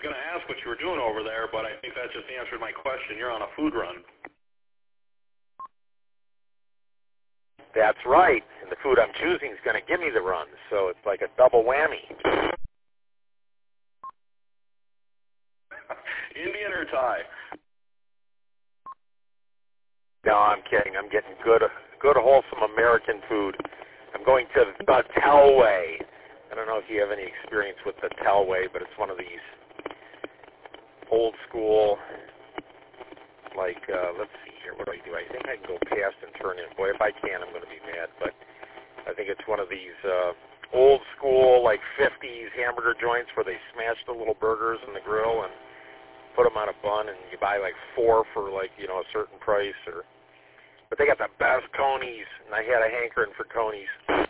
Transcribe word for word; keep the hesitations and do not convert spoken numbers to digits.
going to ask what you were doing over there, but I think that just answered my question. You're on a food run. That's right. And the food I'm choosing is going to give me the run, so it's like a double whammy. Indian or Thai? No, I'm kidding. I'm getting good, good, wholesome American food. I'm going to the Telway. I don't know if you have any experience with the Telway, but it's one of these old school, like, uh, let's see here, what do I do? I think I can go past and turn in. Boy, if I can, I'm going to be mad, but I think it's one of these uh, old school, like fifties hamburger joints where they smash the little burgers in the grill and put them on a bun, and you buy like four for like, you know, a certain price. Or, but they got the best conies, and I had a hankering for conies.